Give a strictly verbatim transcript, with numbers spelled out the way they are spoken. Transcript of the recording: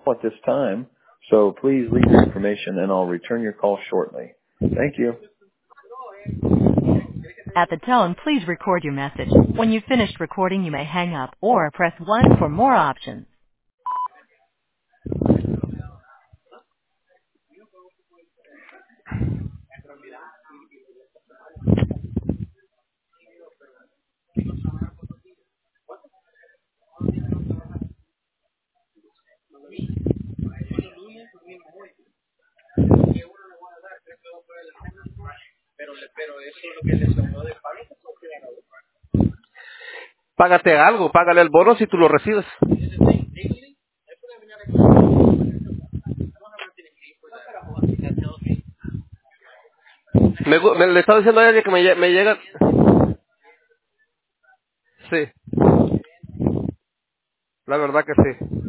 at this time, so please leave your information and I'll return your call shortly. Thank you. At the tone, please record your message. When you've finished recording, you may hang up or press one for more options. Págate algo, págale el bono si tú lo recibes. Me, gu- me- le estaba diciendo a ella que me, lle- me llega... Sí, la verdad que sí.